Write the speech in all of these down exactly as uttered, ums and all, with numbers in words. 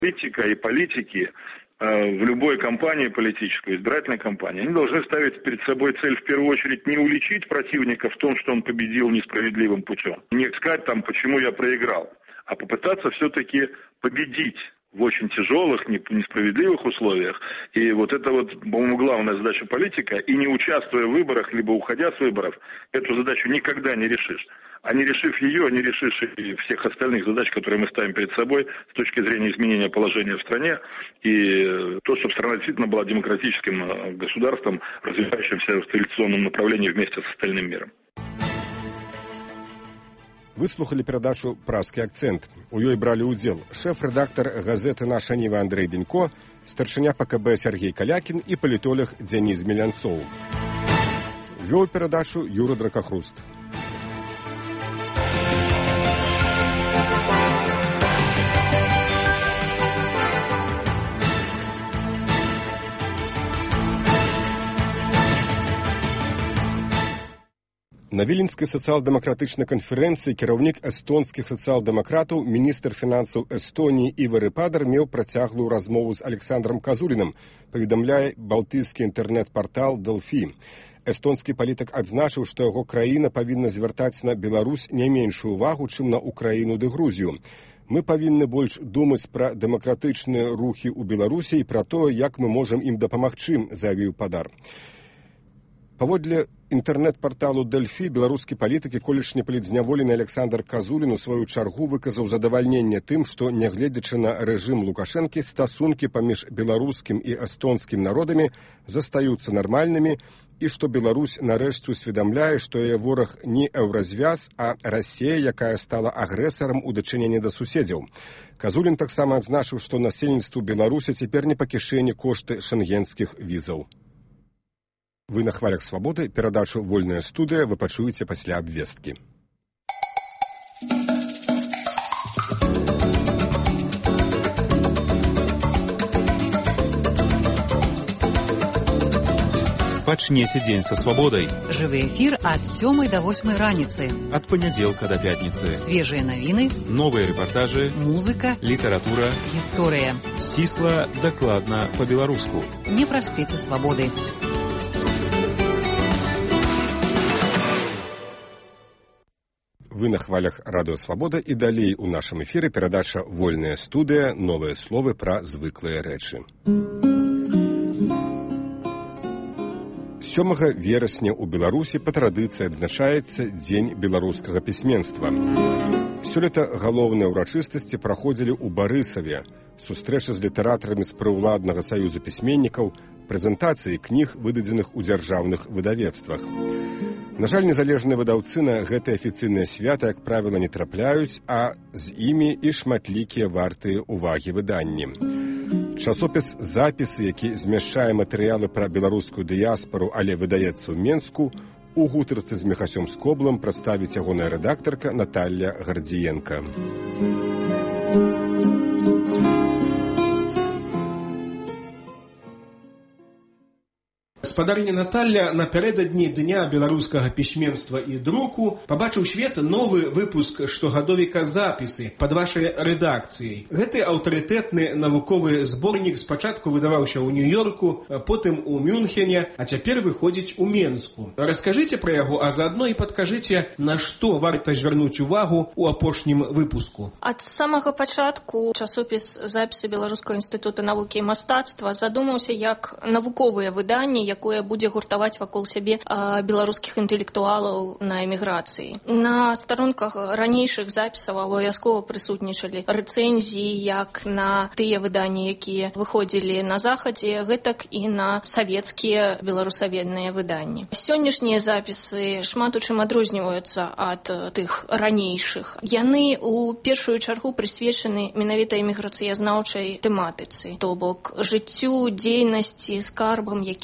Политика и политики в любой кампании политической, избирательной кампании, они должны ставить перед собой цель в первую очередь не уличить противника в том, что он победил несправедливым путем, не сказать там, почему я проиграл, а попытаться все-таки победить в очень тяжелых, несправедливых условиях. И вот это вот, по-моему, главная задача политика. И не участвуя в выборах, либо уходя с выборов, эту задачу никогда не решишь. А не решив ее, не решишь и всех остальных задач, которые мы ставим перед собой с точки зрения изменения положения в стране и то, чтобы страна действительно была демократическим государством, развивающимся в традиционном направлении вместе с остальным миром. Выслухали перадачу «Празкі акцэнт». У ёй бралі ўдзел шэф-рэдактар газеты «Наша Ніва» Андрэй Денько, старшыня ПКБ Сергей Калякін і палітолог Дзяніс Мелянцоў. Вёў перадачу Юра Дракахруст. На Віленскай сацыял-дэмакратычнай канферэнцыі кіраўнік эстонскіх сацыял-дэмакратаў, міністр фінансаў Эстоніі Івар Падар меў працяглую размову з Александром Казулінам, паведамляе балтыйскі інтэрнэт-партал Дэлфі. Эстонскі палітык адзначыў, што яго краіна павінна звяртаць на Беларусь не меншую увагу, чым на Украіну ды Грузію. Мы павінны больш думаць пра дэмакратычныя рухі ў Беларусі і пра тое, як мы можам ім дапамагчы, заявіў Падар. Паводле інтэрнэт-парталу Дэльфі беларускі палітык і колішні палітзняволены Александр Казулін у сваю чаргу выказаў задавальненне тым, што, нягледзячы на рэжым Лукашэнкі, стасункі паміж беларускім і эстонскім народамі застаюцца нармальнымі і што Беларусь нарэшце усведамляе, што яе вораг не еўразвяз, а Расія, якая стала агрэсарам у дачыненні да суседзяў. Казулін таксама адзначыў, што насельніцтву Беларусі цяпер не па кішэні кошты шэнгенскіх візаў. Вы на хвалях свабоды, перадачу «Вольная студыя» вы пачуеце пасля абвесткі. Пачнеце дзень са свабодай. Жывы эфір ад сёмай да восьмай раніцы. Ад панядзелка да пятніцы. Свежыя навіны, новыя рэпартажы, музыка, літаратура, гісторыя. Сісла, дакладна, па-беларуску. Не праспіце свабоды. Вы на хвалях радыё «Свабода» і далей у нашым эфіры перадача «Вольная студыя», новыя словы пра звыклыя рэчы. сёмага верасня ў Беларусі па традыцыі адзначаецца Дзень беларускага пісьменства. Сёлета галоўныя ўрачыстасці праходзілі ў Барысаве, сустрэча з літаратарамі з прыўладнага саюза пісьменнікаў, прэзентацыі кніг, выдадзеных у дзяржаўных выдавецтвах. На жаль, незалежныя выдаўцы на гэтыя афіцыйныя свята, як правіла, не трапляюць, а з імі і шматлікія вартыя ўвагі выданні. Часопіс «Запісы», які змяшчае матэрыялы пра беларускую дыяспару, але выдаецца ў Менску, у гутарцы з Міхасём Скоблам прадставіць ягоная рэдактарка Наталля Гардзіенка. Гаспадарыня Наталля напярэдадні Дня беларускага пісьменства і друку пабачыў свет новы выпуск штогадовіка «Запісы» пад вашай рэдакцыяй. Гэты аўтарытэтны навуковы зборнік спачатку выдаваўся ў Нью-Йорку, потым у Мюнхене, а цяпер выходзіць у Менску. Раскажыце пра яго, а заадно і падкажыце, на што варта звярнуць увагу ў апошнім выпуску. Ад самага пачатку часопіс «Запісы Беларускага інстытута навукі і мастацтва» задумаўся як навуковыя выданні, якое будзе гуртаваць вакол сябе беларускіх інтэлектуалаў на эміграцыі. На старонках ранейшых запісаў абавязкова прысутнічалі рэцэнзіі як на тыя выданні, якія выходзілі на захадзе, гэтак і на савецкія беларусаведныя выданні. Сённяшнія запісы шмат у чым адрозніваюцца ад тых ранейшых. Яны у першую чаргу прысвечаны менавіта эміграцыязнаўчай тэматыцы, то бок жыццю, дзейнасці, скарбам, якія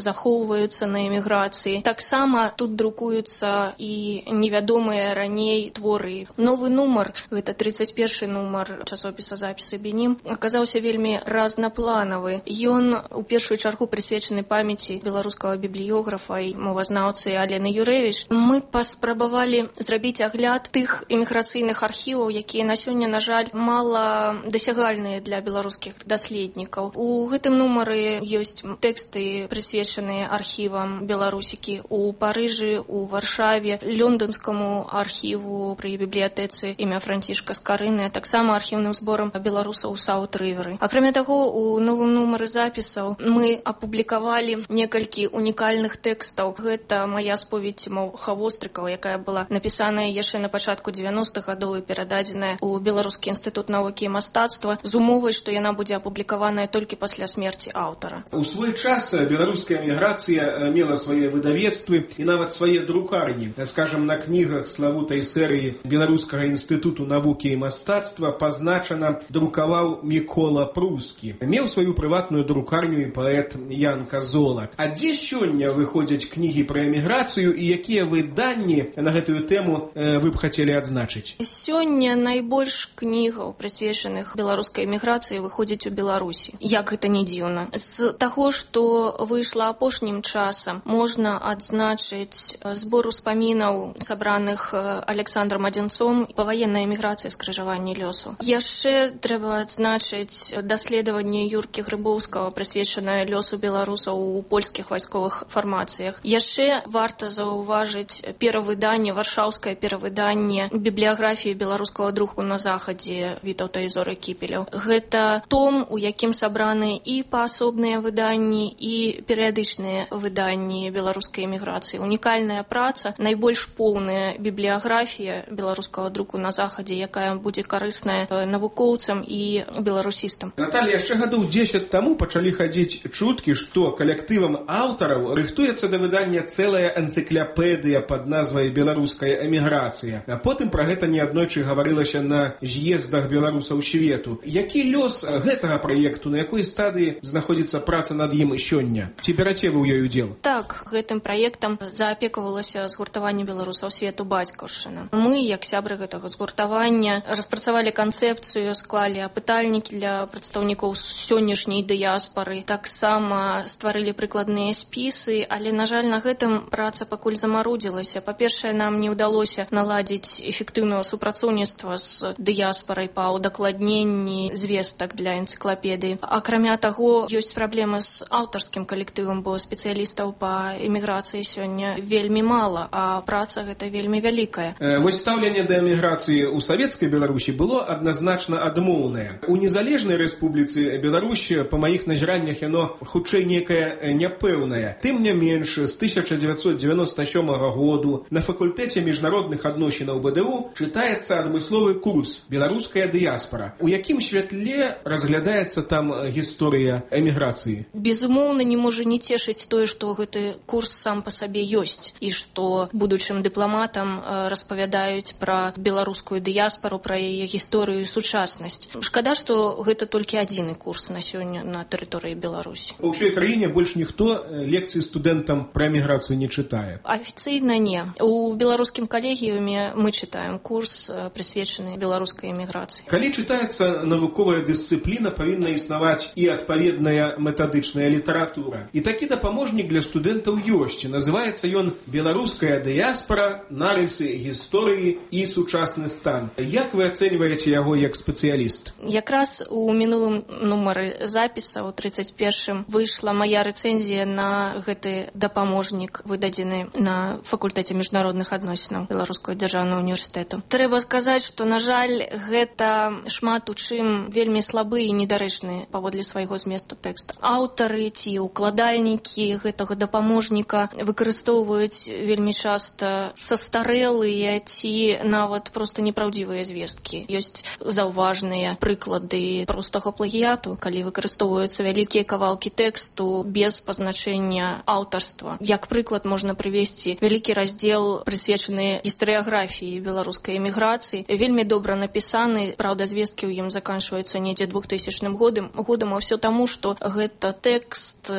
захоўваюцца на эміграцыі. Таксама тут друкуюцца і невядомыя раней творы. Новы нумар, гэта тридцать першы нумар часопіса «Запісы Бенім», аказаўся вельмі разнапланавы. Ён у першую чаргу прысвечаны памяці беларускага бібліёграфа і мовазнаўцы Алены Юрэвіч. Мы паспрабавалі зрабіць агляд тых эміграцыйных архіваў, якія на сёння, на жаль, мала дасягальныя для беларускіх даследнікаў. У гэтым нумары ёсць тэксты, прысвечаныя архівам беларусікі у Парыжы, у Варшаве, лёнданскаму архіву пры бібліятэцы імя Францішка Скарыны, таксама архіўным зборам беларусаў у Саут-Рыверы. Акрамя таго, у новым нумары запісаў мы апублікавалі некалькі унікальных тэкстаў. Гэта мая споведь Моўха Вострыкава, якая была напісаная яшчэ на пачатку дзевяностых гадоў і перададзеная ў Беларускі інстытут навукі і мастацтва з умовай, што яна будзе апублікаваная толькі пасля смерці аўтара. У свой час беларуская эміграцыя мела свае выдавецтвы і нават свае друкарні. Скажам, на кнігах славутай серыі Беларускага інстытуту навукі і мастацтва пазначана друкаваў Мікола Прускі. Меў сваю прыватную друкарню і паэт Ян Казолак. А дзе сёння выходзяць кнігі пра эміграцыю і якія выданні на гэтую тэму вы б хацелі адзначыць? Сёння найбольш кнігаў, прысвечаных беларускай эміграцыі, выходзіць у Беларусі. Як гэта не дзіўна. З таго, што выйшла апошнім часам, можна адзначыць збор успамінаў, сабраных Александром Адзінцом, паваенная эміграцыя, скрыжаванне лёсу. Яшчэ трэба адзначыць даследаванне Юркі Грыбоўскага, прысвечанае лёсу беларусаў у польскіх вайсковых фармацыях. Яшчэ варта заўважыць перавыданне, варшаўскае перавыданне бібліяграфіі беларускага друку на захадзе Вітаўта і Зоры Кіпеляў. Гэта том, у якім сабраны і паасобныя выданні, і перыядычныя выданні беларускай эміграцыі. Унікальная праца, найбольш поўная бібліяграфія беларускага друку на захадзе, якая будзе карысная навукоўцам і беларусістам. Наталья, яшчэ гадоў дзесяць таму пачалі хадзіць чуткі, што калектывам аўтараў рыхтуецца да выдання цэлая энцыклапедыя пад назвай «Беларуская эміграцыя». А потым пра гэта неаднойчы гаварылася на з'ездах беларусаў свету. Які лёс гэтага праекту, на якой стадыі знаходзіцца праца над ім сёння? Ці бяраце вы ў ёй удзел? Так, гэтым праектам заапекавалася згуртаванне беларусаў свету «Бацькаўшчына». Мы, як сябры гэтага згуртавання, распрацавалі канцэпцыю, склалі апытальнікі для прадстаўнікоў сённяшняй дыяспары, таксама стварылі прыкладныя спісы, але, на жаль, на гэтым праца пакуль замарудзілася. Па-першае, нам не ўдалося наладзіць эфектыўнага супрацоўніцтва з дыяспарай па удакладненні звестак для энцыклапедыі. Акрамя таго, ёсць праблемы з аўтарскім калектывам, бо спецыялістаў па эміграцыі сёння вельмі мала, а праца гэта вельмі вялікая. Э, вось стаўленне да эміграцыі ў савецкай Беларусі было адназначна адмоўнае. У незалежнай рэспубліцы Беларусь, па маіх назіраннях, яно хутчэй некае няпэўнае. Тым не менш, з тысяча дзевяцьсот дзевяноста сёмага году на факультэце міжнародных адносінаў БДУ чытаецца адмысловы курс «Беларуская дыяспара». У якім святле разглядаецца там гісторыя эміграцыі? Безумоўна, не можа не цешыць тое, што гэты курс сам па сабе ёсць, і што будучым дыпламатам распавядаюць пра беларускую дыяспару, пра яе гісторыю і сучаснасць. Шкада, што гэта толькі адзіны курс на сёння на тэрыторыі Беларусі. Па ўсёй краіне больш ніхто лекцыі студэнтам пра эміграцыю не чытае? Афіцыйна не. У беларускім калегіуме мы чытаем курс, прысвечаны беларускай эміграцыі. Калі чытаецца навуковая дысцыпліна, павінна існаваць і адпаведная метадычная літаратура. І такі дапаможнік для студэнтаў ёсць. Называецца ён «Беларуская дыяспара. Нарысы гісторыі і сучасны стан». Як вы ацэньваеце яго як спецыяліст? Якраз у мінулым нумары запіса, у тридцать першым, выйшла мая рэцэнзія на гэты дапаможнік, выдадзены на факультэце міжнародных адносінаў Беларускага дзяржаўнага універсітэту. Трэба сказаць, што, на жаль, гэта шмат у чым вельмі слабы і недарэчны паводле свайго зместу тэкста. Аўтары ці укладальнікі гэтага дапаможніка выкарыстоўваюць вельмі часта састарэлыя ці нават проста непраўдзівыя звесткі. Ёсць заўважныя прыклады простага плагіяту, калі выкарыстоўваюцца вялікія кавалкі тэксту без пазначэння аўтарства. Як прыклад можна прывесці вялікі раздзел, прысвечаны гістарыяграфіі беларускай эміграцыі. Вельмі добра напісаны, праўда, звесткі ў ім заканчваюцца недзе двухтысячным годам, годам, а ўсё таму, што гэта тэкст узяты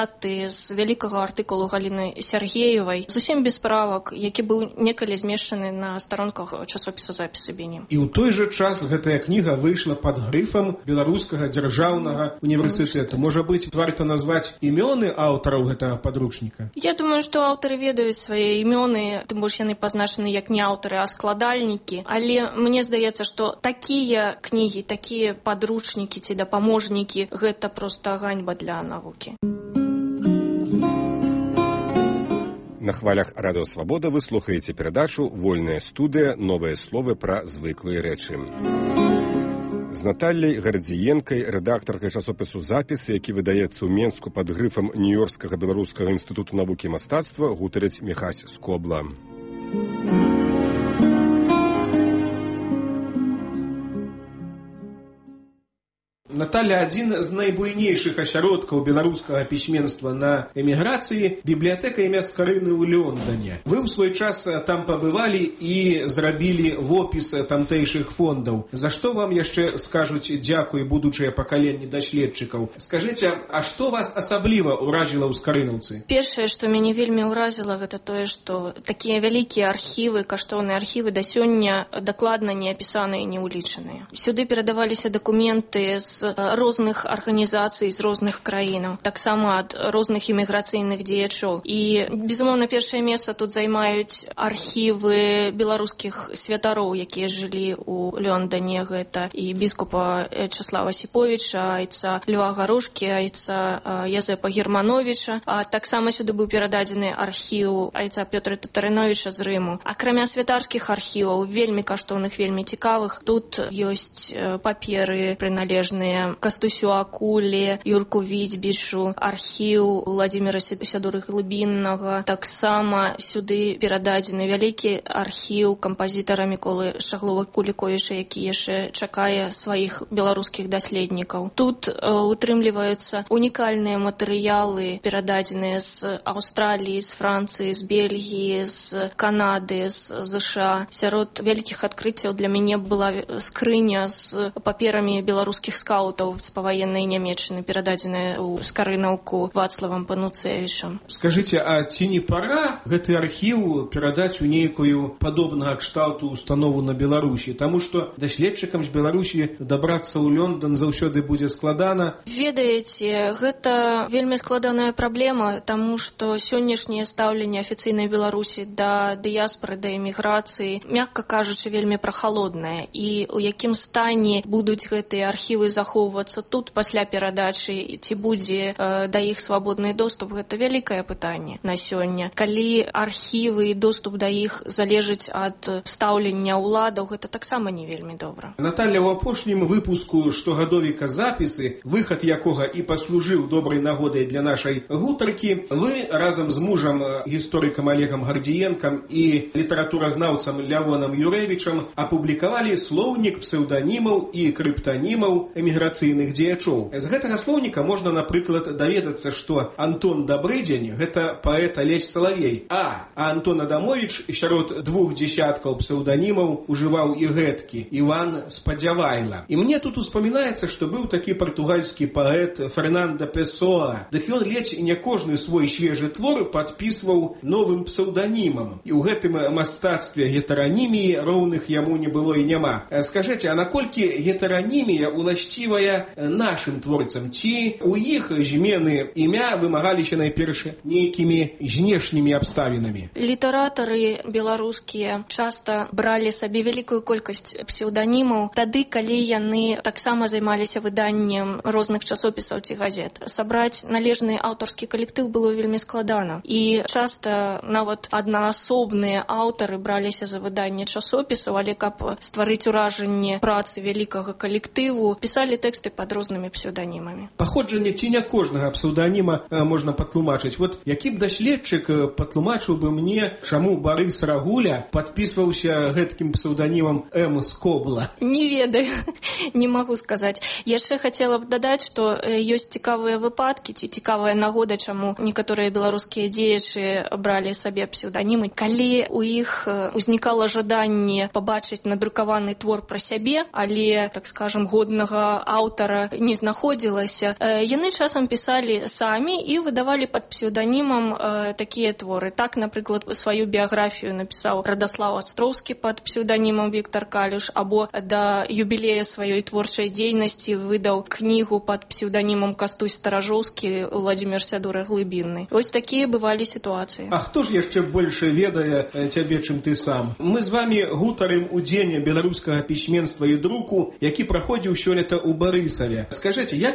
узяты з вялікага артыкулу Галіны Сергеевай, зусім без правак, які быў некалі змешчаны на старонках часопіса «Запісы Бені». І ў той жа час гэтая кніга выйшла пад грыфам Беларускага дзяржаўнага універсітэту. Можа быць, варта назваць імёны аўтараў гэтага падручніка? Я думаю, што аўтары ведаюць свае імёны, тым больш яны пазначаны як не аўтары, а складальнікі. Але мне здаецца, што такія кнігі, такія падручнікі ці дапаможнікі, гэта проста ганьба для навукі. На хвалях Радыё Свабода вы слухаеце перадачу «Вольная студыя. Новыя словы пра звыклыя рэчы». З Натальяй Гардзіенкай, рэдактаркай часопісу «Запісы», які выдаецца ў Менску пад грыфам Нью-Йоркскага беларускага інстытуту навукі і мастацтва, гутарыць Міхась Скобла. Наталя, адзін з найбуйнейшых асяродкаў беларускага пісьменства на эміграцыі – бібліятэка імя Скарыны ў Лондоне. Вы ў свой час там пабывалі і зрабілі вопіс тамтэйшых фондаў. За што вам яшчэ скажуць дзякуй будучыя пакаленні даследчыкаў? Скажыце, а што вас асабліва ўражыла ў Скарынаўцы? Першае, што мяне вельмі ўразіла, гэта тое, што такія вялікія архівы, каштоўныя архівы да сёння дакладна не апісаныя і не ўлічаныя. Сюды перадаваліся дакументы з розных арганізацый з розных краінаў, таксама ад розных іміграцыйных дзеячоў. І, безумоўна, першае месца тут займаюць архівы беларускіх святароў, якія жылі ў Лондоне. Гэта і біскупа Часлава Сіповіча, айца Льва Гарушкі, айца Язэпа Германовіча. А таксама сюды быў перададзены архіў айца Пётра Татарыновіча з Рыму. Акрамя святарскіх архіваў, вельмі каштоўных, вельмі цікавых, тут ёсць паперы прыналежныя Кастусю Акуле, Юрку Вітьбішу, архіў Владзіміра Сядуры-Глыбіннага. Таксама сюды перададзены вялікі архіў кампазітара Міколы Шаглова-Куліковіча, які яшчэ чакае сваіх беларускіх даследнікаў. Тут утрымліваюцца унікальныя матэрыялы, перададзеныя з Аўстраліі, з Францыі, з Бельгіі, з Канады, з ЗША. Сярод вялікіх адкрыццяў для мяне была скрыня з паперамі беларускіх скаутаў з паваеннай Нямецчыны, перададзеная ў Скарынаўку Вацлавам Пануцевічам. Скажыце, а ці не пара гэты архіў перадаць у нейкую падобнага кшталту установу на Беларусі? Таму што даследчыкам з Беларусі дабрацца ў Лондон заўсёды будзе складана. Ведаеце, гэта вельмі складаная праблема, таму што сённяшняе стаўленне афіцыйнай Беларусі да дыяспоры, да эміграцыі, мякка кажучы, вельмі прахалоднае. І ў якім стане будуць гэтыя архівы захоўвацца тут пасля перадачы, ці будзе э, да іх свабодны доступ, гэта вялікае пытанне на сёння. Калі архівы і доступ да іх залежыць ад стаўлення ўладаў, гэта таксама не вельмі добра. Наталья, у апошнім выпуску штогадовіка «Запісы», выхад якога і паслужыў добрай нагодай для нашай гутаркі, вы разам з мужам, гісторыкам Олегам Гардзіенкам і літаратуразнаўцам Лявонам Юрэвічам апублікавалі слоўнік псеўданімаў і крыптанімаў эміграцыйных дзеячоў. З гэтага слоўніка можна, напрыклад, даведацца, што Антон Дабрыдзень – гэта паэт Алесь Салавей, а, а Антон Адамовіч сярод двух дзесяткаў псеўданімаў ужываў і гэткі Іван Спадзявайла. І мне тут успамінаецца, што быў такі партугальскі паэт Фернандо Песоа. Дык ён ледзь не кожны свой свежы твор падпісваў новым псеўданімам. І ў гэтым мастацтве гетараніміі роўных яму не было і няма. Скажыце, а наколькі гетаранімія уласцівая нашым творцам? Ці у іх змены імя вымагаліся найперш нейкімі знешнімі абставінамі? Літаратары беларускія часта бралі сабе вялікую колькасць псеўданімаў тады, калі яны таксама займаліся выданнем розных часопісаў ці газет. Сабраць належны аўтарскі калектыў было вельмі складана. І часта нават аднаасобныя аўтары браліся за выданне часопісаў, але каб стварыць уражанне працы вялікага калектыву, пісалі тэксты пад рознымі псеўданімамі. Паходжанне ці не кожнага псеўданіма можна патлумачыць. Вот які б даследчык патлумачыў бы мне, чаму Барыс Рагуля падпісваўся гэткім псеўданімам М. Скобла? Не ведаю, не магу сказаць. Яшчэ хацела б дадаць, што ёсць цікавыя выпадкі ці цікавая нагода, чаму некаторыя беларускія дзеячы бралі сабе псеўданімы. Калі у іх узнікала жаданне пабачыць надрукаваны твор пра сябе, але, так скажам, годнага аўтара не знаходзілася. Яны часам пісалі самі і выдавалі пад псеўданімам такія творы. Так, напрыклад, сваю біяграфію напісаў Радаслаў Астроўскі пад псеўданімам Віктар Калюш, або да юбілея сваёй творчай дзейнасці выдаў кнігу пад псеўданімам Кастусь Старажоўскі, Владзімір Сядура Глыбінны. Вось такія бывалі сітуацыі. А хто ж яшчэ больш ведае цябе, чым ты сам? Мы з вамі гутарым у дзень беларускага пісьменства і друку, які праходзіў сёлета ў Барысаве. Скажыце, як